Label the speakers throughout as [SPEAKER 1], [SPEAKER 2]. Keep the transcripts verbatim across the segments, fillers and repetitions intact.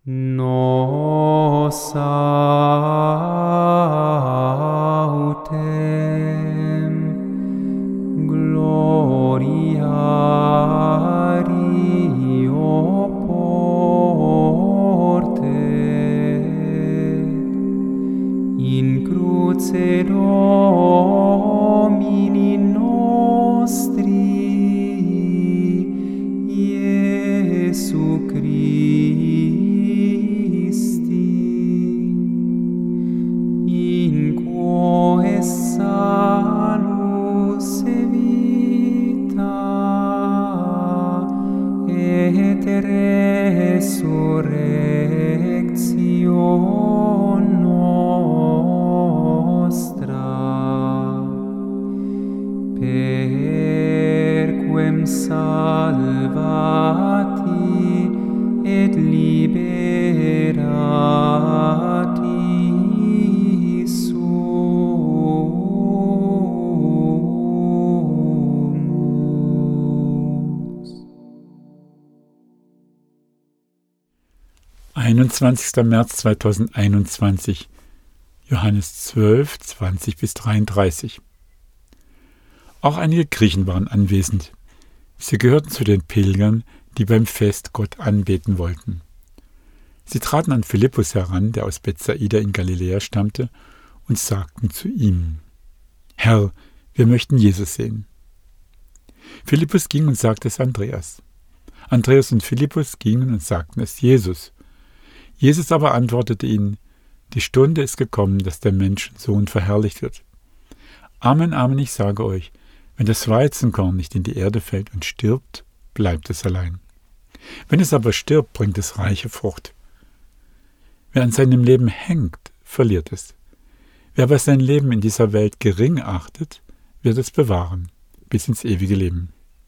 [SPEAKER 1] Nos autem gloria Dio portet in cruce Domini nostri Iesu Christi, in quo salus et vita et resurrectione nostra, perquem salvati et liberati sumus.
[SPEAKER 2] einundzwanzigster März zweitausendeinundzwanzig, Johannes zwölf, zwanzig bis dreiunddreißig. Auch einige Griechen waren anwesend. Sie gehörten zu den Pilgern, die beim Fest Gott anbeten wollten. Sie traten an Philippus heran, der aus Bethsaida in Galiläa stammte, und sagten zu ihm: Herr, wir möchten Jesus sehen. Philippus ging und sagte es Andreas. Andreas und Philippus gingen und sagten es Jesus. Jesus aber antwortete ihnen: Die Stunde ist gekommen, dass der Menschensohn verherrlicht wird. Amen, Amen, ich sage euch, wenn das Weizenkorn nicht in die Erde fällt und stirbt, bleibt es allein. Wenn es aber stirbt, bringt es reiche Frucht. Wer an seinem Leben hängt, verliert es. Wer aber sein Leben in dieser Welt gering achtet, wird es bewahren, bis ins ewige Leben.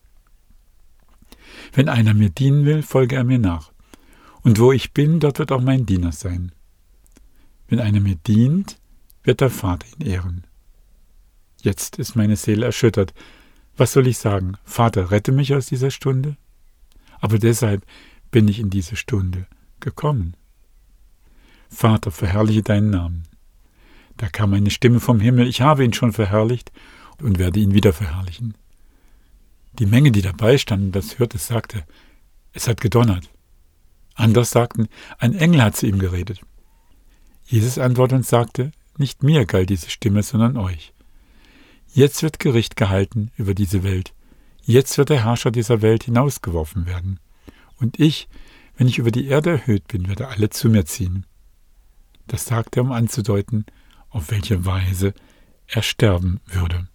[SPEAKER 2] Wenn einer mir dienen will, folge er mir nach. Und wo ich bin, dort wird auch mein Diener sein. Wenn einer mir dient, wird der Vater ihn ehren. Jetzt ist meine Seele erschüttert. Was soll ich sagen? Vater, rette mich aus dieser Stunde? Aber deshalb bin ich in diese Stunde gekommen. Vater, verherrliche deinen Namen. Da kam eine Stimme vom Himmel: Ich habe ihn schon verherrlicht und werde ihn wieder verherrlichen. Die Menge, die dabei standen, das hörte, sagte: Es hat gedonnert. Andere sagten: Ein Engel hat zu ihm geredet. Jesus antwortete und sagte: Nicht mir galt diese Stimme, sondern euch. Jetzt wird Gericht gehalten über diese Welt. Jetzt wird der Herrscher dieser Welt hinausgeworfen werden. Und ich, wenn ich über die Erde erhöht bin, werde alle zu mir ziehen. Das sagte er, um anzudeuten, auf welche Weise er sterben würde.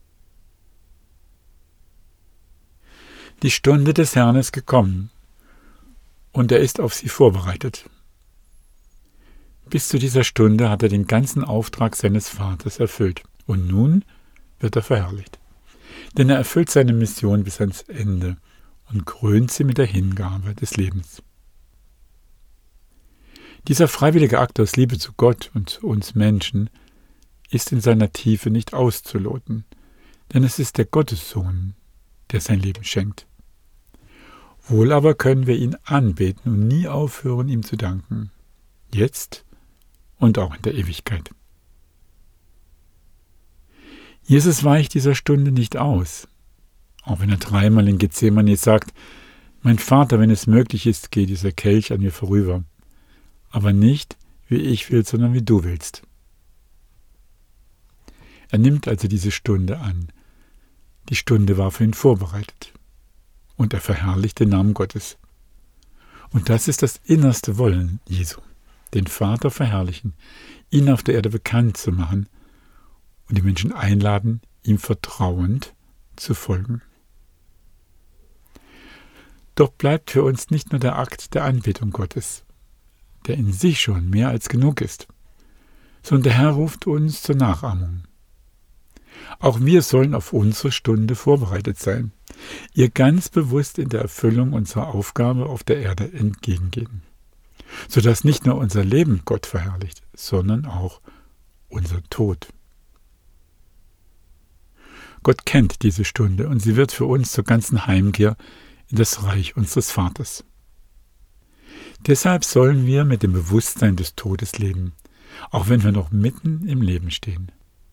[SPEAKER 2] Die Stunde des Herrn ist gekommen, und er ist auf sie vorbereitet. Bis zu dieser Stunde hat er den ganzen Auftrag seines Vaters erfüllt. Und nun wird er verherrlicht. Denn er erfüllt seine Mission bis ans Ende und krönt sie mit der Hingabe des Lebens. Dieser freiwillige Akt aus Liebe zu Gott und zu uns Menschen ist in seiner Tiefe nicht auszuloten, denn es ist der Gottessohn, der sein Leben schenkt. Wohl aber können wir ihn anbeten und nie aufhören, ihm zu danken, jetzt und auch in der Ewigkeit. Jesus weicht dieser Stunde nicht aus, auch wenn er dreimal in Gethsemane sagt: Mein Vater, wenn es möglich ist, geh dieser Kelch an mir vorüber, aber nicht, wie ich will, sondern wie du willst. Er nimmt also diese Stunde an. Die Stunde war für ihn vorbereitet. Und er verherrlicht den Namen Gottes. Und das ist das innerste Wollen Jesu, den Vater verherrlichen, ihn auf der Erde bekannt zu machen und die Menschen einladen, ihm vertrauend zu folgen. Doch bleibt für uns nicht nur der Akt der Anbetung Gottes, der in sich schon mehr als genug ist, sondern der Herr ruft uns zur Nachahmung. Auch wir sollen auf unsere Stunde vorbereitet sein, ihr ganz bewusst in der Erfüllung unserer Aufgabe auf der Erde entgegengehen, sodass nicht nur unser Leben Gott verherrlicht, sondern auch unser Tod. Gott kennt diese Stunde und sie wird für uns zur ganzen Heimkehr in das Reich unseres Vaters. Deshalb sollen wir mit dem Bewusstsein des Todes leben, auch wenn wir noch mitten im Leben stehen.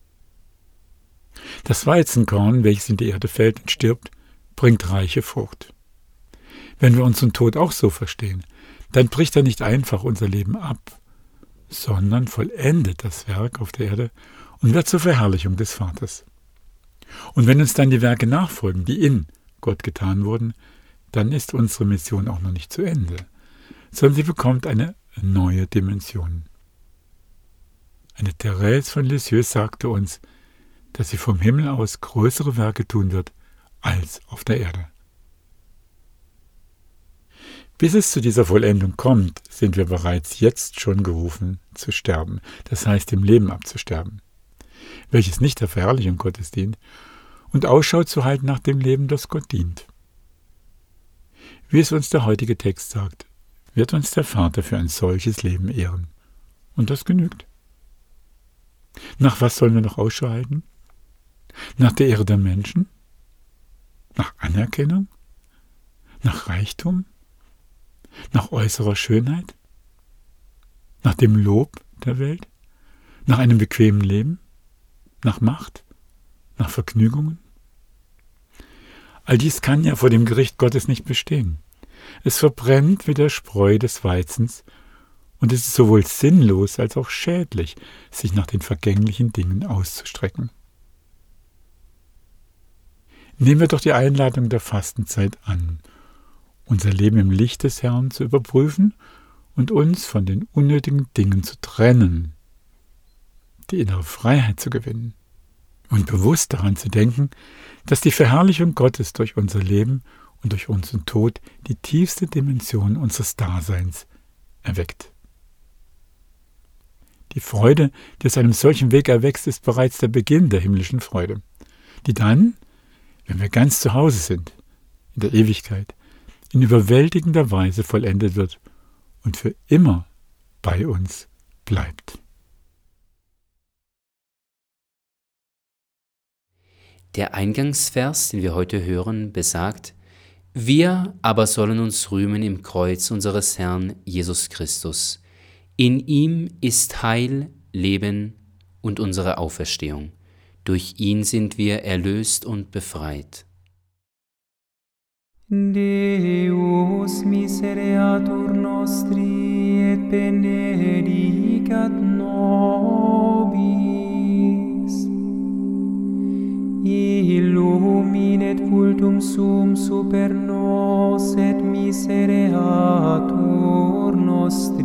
[SPEAKER 2] Das Weizenkorn, welches in die Erde fällt und stirbt, bringt reiche Frucht. Wenn wir unseren Tod auch so verstehen, dann bricht er nicht einfach unser Leben ab, sondern vollendet das Werk auf der Erde und wird zur Verherrlichung des Vaters. Und wenn uns dann die Werke nachfolgen, die in Gott getan wurden, dann ist unsere Mission auch noch nicht zu Ende, sondern sie bekommt eine neue Dimension. Eine Thérèse von Lisieux sagte uns, dass sie vom Himmel aus größere Werke tun wird als auf der Erde. Bis es zu dieser Vollendung kommt, sind wir bereits jetzt schon gerufen zu sterben, das heißt im Leben abzusterben, welches nicht der Verherrlichung Gottes dient, und Ausschau zu halten nach dem Leben, das Gott dient. Wie es uns der heutige Text sagt, wird uns der Vater für ein solches Leben ehren. Und das genügt. Nach was sollen wir noch Ausschau halten? Nach der Ehre der Menschen? Nach Anerkennung? Nach Reichtum? Nach äußerer Schönheit? Nach dem Lob der Welt? Nach einem bequemen Leben? Nach Macht? Nach Vergnügungen? All dies kann ja vor dem Gericht Gottes nicht bestehen. Es verbrennt wie der Spreu des Weizens, und es ist sowohl sinnlos als auch schädlich, sich nach den vergänglichen Dingen auszustrecken. Nehmen wir doch die Einladung der Fastenzeit an, unser Leben im Licht des Herrn zu überprüfen und uns von den unnötigen Dingen zu trennen, die innere Freiheit zu gewinnen und bewusst daran zu denken, dass die Verherrlichung Gottes durch unser Leben und durch unseren Tod die tiefste Dimension unseres Daseins erweckt. Die Freude, die aus einem solchen Weg erwächst, ist bereits der Beginn der himmlischen Freude, die dann, wenn wir ganz zu Hause sind, in der Ewigkeit, in überwältigender Weise vollendet wird und für immer bei uns bleibt.
[SPEAKER 3] Der Eingangsvers, den wir heute hören, besagt: Wir aber sollen uns rühmen im Kreuz unseres Herrn Jesus Christus. In ihm ist Heil, Leben und unsere Auferstehung. Durch ihn sind wir erlöst und befreit.
[SPEAKER 1] Deus misereatur nostri et benedicat nobis. Illuminet vultum sum super nos et misereatur nostri.